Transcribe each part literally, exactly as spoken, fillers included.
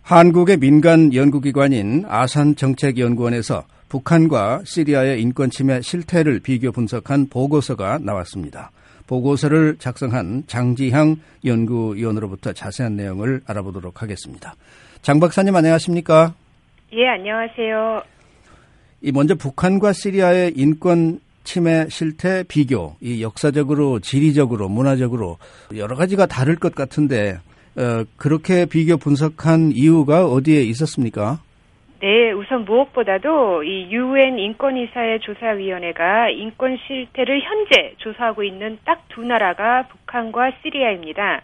한국의 민간 연구기관인 아산정책연구원에서 북한과 시리아의 인권 침해 실태를 비교 분석한 보고서가 나왔습니다. 보고서를 작성한 장지향 연구위원으로부터 자세한 내용을 알아보도록 하겠습니다. 장 박사님 안녕하십니까? 예, 안녕하세요. 이 먼저 북한과 시리아의 인권 침해 실태 비교, 이 역사적으로, 지리적으로, 문화적으로 여러 가지가 다를 것 같은데 어, 그렇게 비교 분석한 이유가 어디에 있었습니까? 네, 우선 무엇보다도 이 유엔 인권이사회 조사위원회가 인권 실태를 현재 조사하고 있는 딱 두 나라가 북한과 시리아입니다.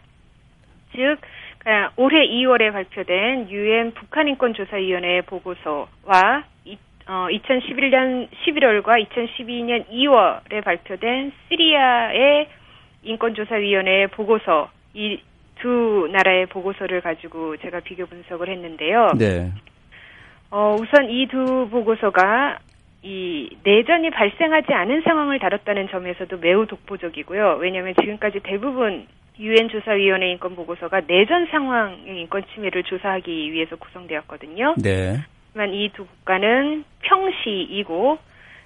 즉, 올해 이월에 발표된 유엔 북한인권조사위원회 보고서와 어, 이천십일 년 십일월과 이천십이 년 이월에 발표된 시리아의 인권조사위원회 보고서, 이 두 나라의 보고서를 가지고 제가 비교 분석을 했는데요. 네. 어, 우선 이 두 보고서가 이 내전이 발생하지 않은 상황을 다뤘다는 점에서도 매우 독보적이고요. 왜냐하면 지금까지 대부분 유엔 조사위원회 인권 보고서가 내전 상황의 인권 침해를 조사하기 위해서 구성되었거든요. 네. 하지만 이 두 국가는 평시이고,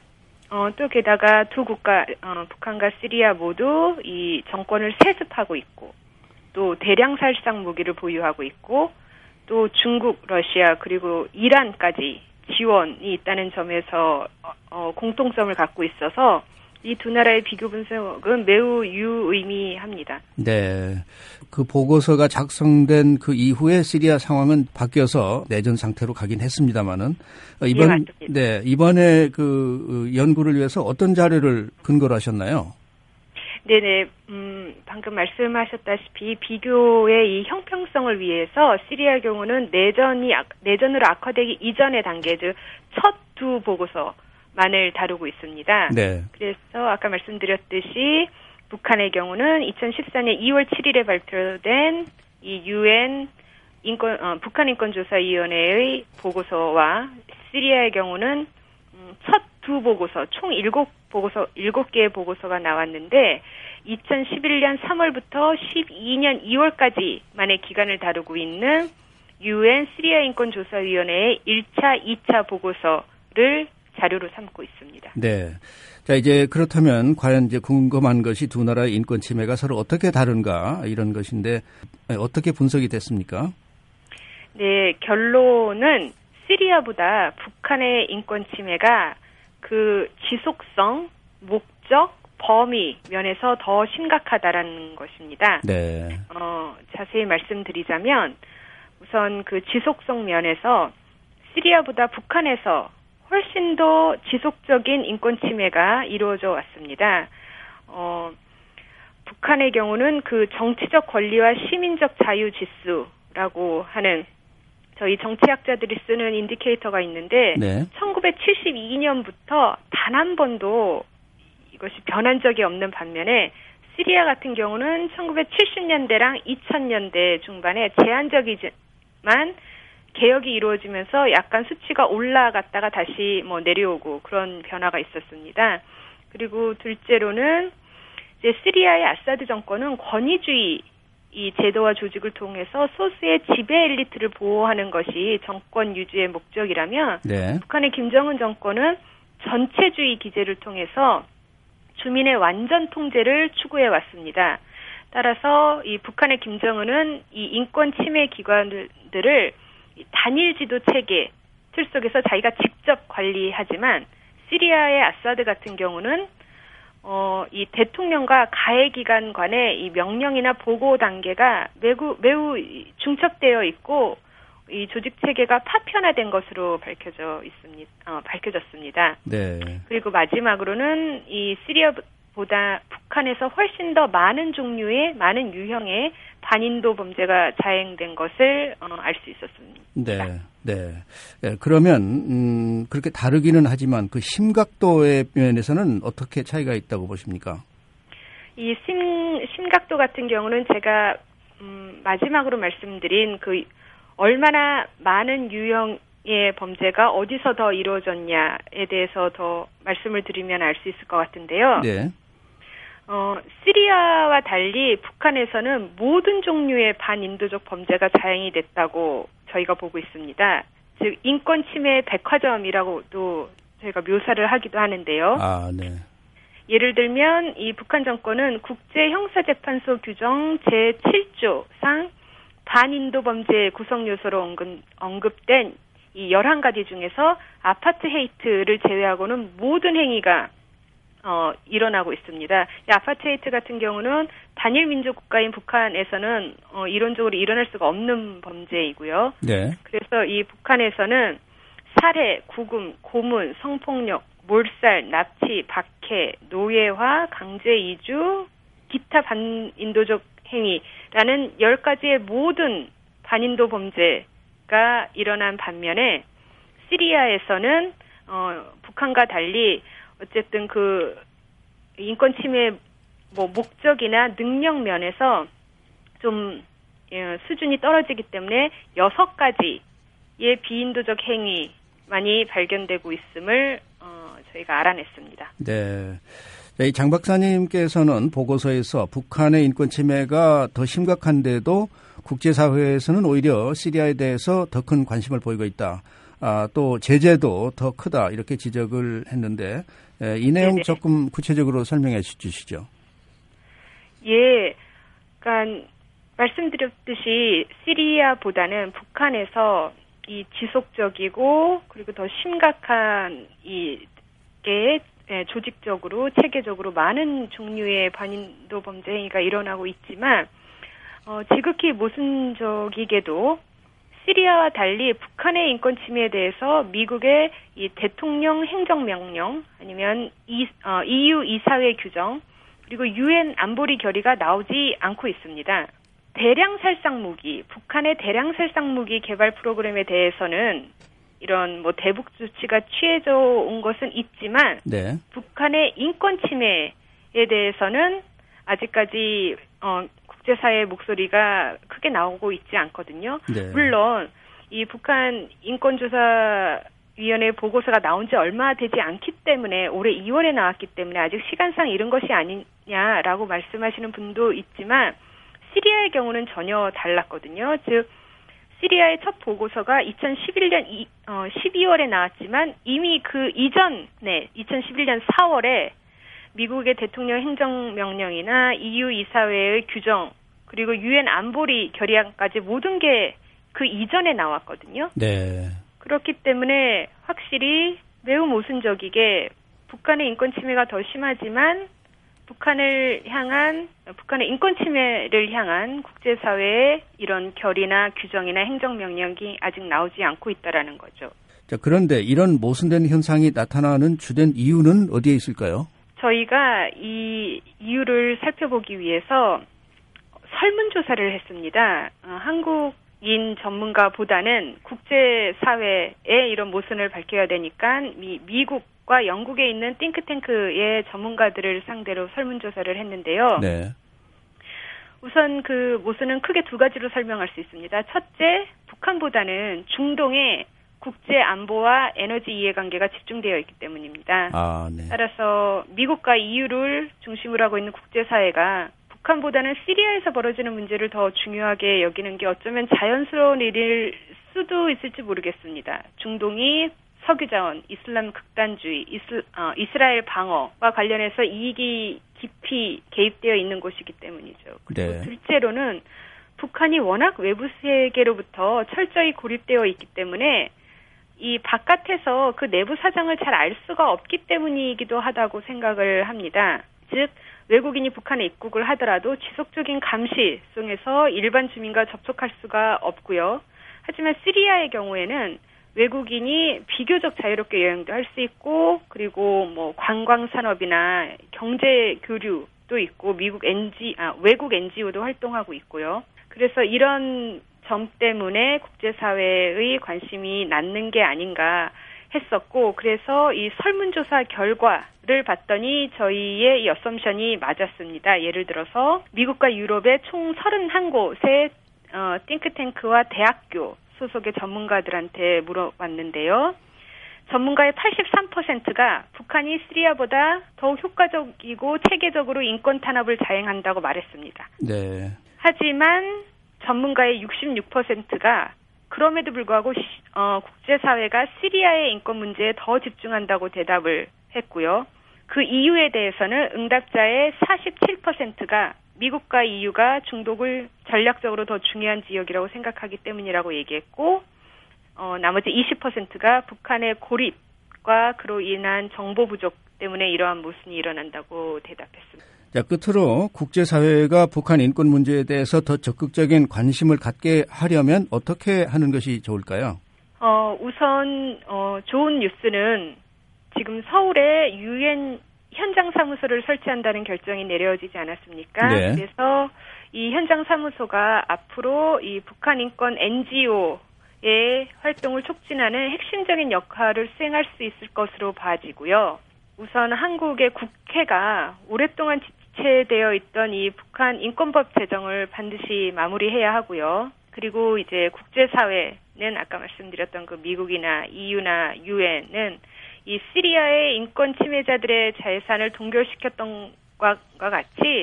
어, 또 게다가 두 국가, 어, 북한과 시리아 모두 이 정권을 세습하고 있고, 또 대량 살상 무기를 보유하고 있고, 또 중국, 러시아, 그리고 이란까지 지원이 있다는 점에서 어, 공통점을 갖고 있어서 이 두 나라의 비교 분석은 매우 유의미합니다. 네. 그 보고서가 작성된 그 이후에 시리아 상황은 바뀌어서 내전 상태로 가긴 했습니다만은 이번 예, 네, 이번에 그 연구를 위해서 어떤 자료를 근거로 하셨나요? 네네, 음, 방금 말씀하셨다시피 비교의 이 형평성을 위해서 시리아의 경우는 내전이, 내전으로 악화되기 이전의 단계, 즉, 첫 두 보고서만을 다루고 있습니다. 네. 그래서 아까 말씀드렸듯이 북한의 경우는 이천십사 년 이월 칠일에 발표된 이 유엔 인권, 어, 북한인권조사위원회의 보고서와 시리아의 경우는 음, 첫 두 보고서, 총 일곱 보고서, 일곱 개의 보고서가 나왔는데, 이천십일 년 삼월부터 십이 년 이월까지만의 기간을 다루고 있는 유엔 시리아 인권조사위원회의 일 차, 이 차 보고서를 자료로 삼고 있습니다. 네. 자, 이제 그렇다면 과연 이제 궁금한 것이 두 나라의 인권 침해가 서로 어떻게 다른가 이런 것인데 어떻게 분석이 됐습니까? 네, 결론은 시리아보다 북한의 인권 침해가 그 지속성, 목적, 범위 면에서 더 심각하다라는 것입니다. 네. 어, 자세히 말씀드리자면 우선 그 지속성 면에서 시리아보다 북한에서 훨씬 더 지속적인 인권 침해가 이루어져 왔습니다. 어, 북한의 경우는 그 정치적 권리와 시민적 자유 지수라고 하는 저희 정치학자들이 쓰는 인디케이터가 있는데 네. 천구백칠십이 년부터 단 한 번도 이것이 변한 적이 없는 반면에 시리아 같은 경우는 천구백칠십 년대랑 이천 년대 중반에 제한적이지만 개혁이 이루어지면서 약간 수치가 올라갔다가 다시 뭐 내려오고 그런 변화가 있었습니다. 그리고 둘째로는 이제 시리아의 아사드 정권은 권위주의 이 제도와 조직을 통해서 소수의 지배 엘리트를 보호하는 것이 정권 유지의 목적이라면 네. 북한의 김정은 정권은 전체주의 기제를 통해서 주민의 완전 통제를 추구해 왔습니다. 따라서 이 북한의 김정은은 이 인권 침해 기관들을 단일 지도 체계 틀 속에서 자기가 직접 관리하지만 시리아의 아사드 같은 경우는 어, 이 대통령과 가해기관 간의 이 명령이나 보고 단계가 매우, 매우 중첩되어 있고, 이 조직 체계가 파편화된 것으로 밝혀져 있습니다. 어, 밝혀졌습니다. 네. 그리고 마지막으로는 이 시리아보다 북한에서 훨씬 더 많은 종류의, 많은 유형의 반인도 범죄가 자행된 것을 어, 알 수 있었습니다. 네. 네. 네. 그러면 음, 그렇게 다르기는 하지만 그 심각도의 면에서는 어떻게 차이가 있다고 보십니까? 이 심, 심각도 같은 경우는 제가 음, 마지막으로 말씀드린 그 얼마나 많은 유형의 범죄가 어디서 더 이루어졌냐에 대해서 더 말씀을 드리면 알 수 있을 것 같은데요. 네. 어, 시리아와 달리 북한에서는 모든 종류의 반인도적 범죄가 자행이 됐다고 저희가 보고 있습니다. 즉 인권 침해 백화점이라고도 저희가 묘사를 하기도 하는데요. 아, 네. 예를 들면 이 북한 정권은 국제형사재판소 규정 제칠 조상 반인도 범죄 구성 요소로 언급, 언급된 이 열한 가지 중에서 아파트헤이트를 제외하고는 모든 행위가 어, 일어나고 있습니다. 이 아파트헤이트 같은 경우는 단일 민족 국가인 북한에서는 어, 이론적으로 일어날 수가 없는 범죄이고요. 네. 그래서 이 북한에서는 살해, 구금, 고문, 성폭력, 몰살, 납치, 박해, 노예화, 강제 이주, 기타 반인도적 행위라는 열 가지의 모든 반인도 범죄가 일어난 반면에 시리아에서는 어, 북한과 달리 어쨌든 그 인권 침해 뭐 목적이나 능력 면에서 좀 예, 수준이 떨어지기 때문에 여섯 가지의 비인도적 행위만이 발견되고 있음을 어, 저희가 알아냈습니다. 네. 이 장 박사님께서는 보고서에서 북한의 인권 침해가 더 심각한데도 국제사회에서는 오히려 시리아에 대해서 더 큰 관심을 보이고 있다. 아, 또 제재도 더 크다 이렇게 지적을 했는데 이 내용 네네. 조금 구체적으로 설명해 주시죠. 예, 그러니까 말씀드렸듯이 시리아보다는 북한에서 이 지속적이고 그리고 더 심각한 이게 조직적으로 체계적으로 많은 종류의 반인도 범죄 행위가 일어나고 있지만 어, 지극히 모순적이게도 시리아와 달리 북한의 인권 침해에 대해서 미국의 이 대통령 행정명령 아니면 이, 어, 이유 이사회 규정 그리고 유엔 안보리 결의가 나오지 않고 있습니다. 대량 살상 무기, 북한의 대량 살상 무기 개발 프로그램에 대해서는 이런 뭐 대북 조치가 취해져 온 것은 있지만 네. 북한의 인권 침해에 대해서는 아직까지 어, 국제사회의 목소리가 크게 나오고 있지 않거든요. 네. 물론 이 북한 인권조사위원회 보고서가 나온 지 얼마 되지 않기 때문에 올해 이월에 나왔기 때문에 아직 시간상 이른 것이 아니냐라고 말씀하시는 분도 있지만 시리아의 경우는 전혀 달랐거든요. 즉 시리아의 첫 보고서가 이천십일 년 이, 어, 십이월에 나왔지만 이미 그 이전에 이천십일 년 사월에 미국의 대통령 행정명령이나 이유 이사회의 규정 그리고 유엔 안보리 결의안까지 모든 게 그 이전에 나왔거든요. 네. 그렇기 때문에 확실히 매우 모순적이게 북한의 인권 침해가 더 심하지만 북한을 향한 북한의 인권 침해를 향한 국제사회의 이런 결의나 규정이나 행정명령이 아직 나오지 않고 있다라는 거죠. 자, 그런데 이런 모순된 현상이 나타나는 주된 이유는 어디에 있을까요? 저희가 이 이유를 살펴보기 위해서 설문조사를 했습니다. 어, 한국인 전문가보다는 국제사회의 이런 모순을 밝혀야 되니까 미, 미국과 영국에 있는 띵크탱크의 전문가들을 상대로 설문조사를 했는데요. 네. 우선 그 모순은 크게 두 가지로 설명할 수 있습니다. 첫째, 북한보다는 중동에 국제 안보와 에너지 이해관계가 집중되어 있기 때문입니다. 아, 네. 따라서 미국과 이유를 중심으로 하고 있는 국제사회가 북한보다는 시리아에서 벌어지는 문제를 더 중요하게 여기는 게 어쩌면 자연스러운 일일 수도 있을지 모르겠습니다. 중동이 석유자원, 이슬람 극단주의, 이슬, 어, 이스라엘 방어와 관련해서 이익이 깊이 개입되어 있는 곳이기 때문이죠. 그리고 네. 둘째로는 북한이 워낙 외부 세계로부터 철저히 고립되어 있기 때문에 이 바깥에서 그 내부 사정을 잘 알 수가 없기 때문이기도 하다고 생각을 합니다. 즉 외국인이 북한에 입국을 하더라도 지속적인 감시 속에서 일반 주민과 접촉할 수가 없고요. 하지만 시리아의 경우에는 외국인이 비교적 자유롭게 여행도 할 수 있고 그리고 뭐 관광 산업이나 경제 교류도 있고 미국 엔지 아 외국 엔지오도 활동하고 있고요. 그래서 이런 점 때문에 국제사회의 관심이 낮는 게 아닌가 했었고 그래서 이 설문조사 결과를 봤더니 저희의 이 어썸션이 맞았습니다. 예를 들어서 미국과 유럽의 총 서른한 곳의 어, 띵크탱크와 대학교 소속의 전문가들한테 물어봤는데요. 전문가의 팔십삼 퍼센트가 북한이 시리아보다 더욱 효과적이고 체계적으로 인권 탄압을 자행한다고 말했습니다. 네. 하지만 전문가의 육십육 퍼센트가 그럼에도 불구하고 시, 어, 국제사회가 시리아의 인권 문제에 더 집중한다고 대답을 했고요. 그 이유에 대해서는 응답자의 사십칠 퍼센트가 미국과 이유가 중독을 전략적으로 더 중요한 지역이라고 생각하기 때문이라고 얘기했고, 어, 나머지 이십 퍼센트가 북한의 고립과 그로 인한 정보 부족 때문에 이러한 모순이 일어난다고 대답했습니다. 자, 끝으로 국제사회가 북한 인권 문제에 대해서 더 적극적인 관심을 갖게 하려면 어떻게 하는 것이 좋을까요? 어, 우선 어, 좋은 뉴스는 지금 서울에 유엔 현장 사무소를 설치한다는 결정이 내려지지 않았습니까? 네. 그래서 이 현장 사무소가 앞으로 이 북한 인권 엔지오의 활동을 촉진하는 핵심적인 역할을 수행할 수 있을 것으로 봐지고요. 우선 한국의 국회가 오랫동안 지체되어 있던 이 북한 인권법 제정을 반드시 마무리해야 하고요. 그리고 이제 국제사회는 아까 말씀드렸던 그 미국이나 이유나 유엔은 이 시리아의 인권 침해자들의 재산을 동결시켰던 것과 같이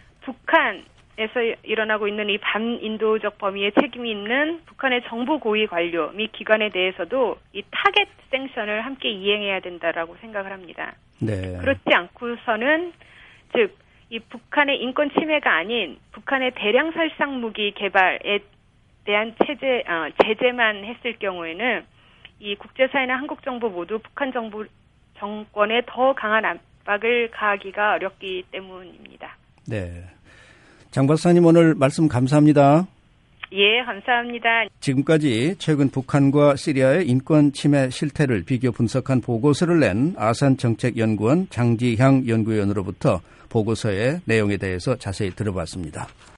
북한에서 일어나고 있는 이 반인도적 범위에 책임이 있는 북한의 정부 고위 관료 및 기관에 대해서도 이 타겟 생션을 함께 이행해야 된다라고 생각을 합니다. 네. 그렇지 않고서는 즉 이 북한의 인권 침해가 아닌 북한의 대량 살상 무기 개발에 대한 체제 어, 제재만 했을 경우에는 이 국제사회나 한국 정부 모두 북한 정부 정권에 더 강한 압박을 가하기가 어렵기 때문입니다. 네. 장 박사님 오늘 말씀 감사합니다. 예, 감사합니다. 지금까지 최근 북한과 시리아의 인권 침해 실태를 비교 분석한 보고서를 낸 아산정책연구원 장지향 연구위원으로부터 보고서의 내용에 대해서 자세히 들어봤습니다.